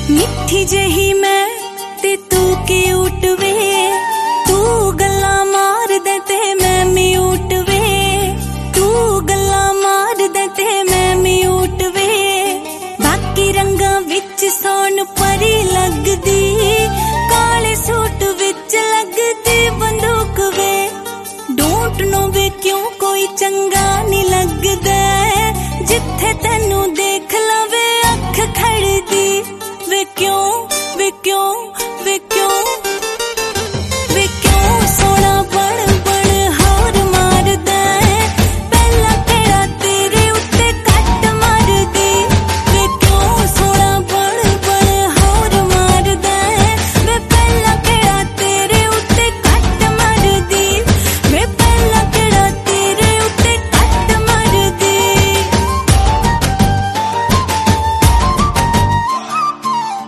मिठी जही मैं ते तू क्यूट वे, तू गल्ला मार दे ते मैं म्यूट वे, तू गल्ला मार दे ते मैं म्यूट वे। बाकी रंगा विच सोन परी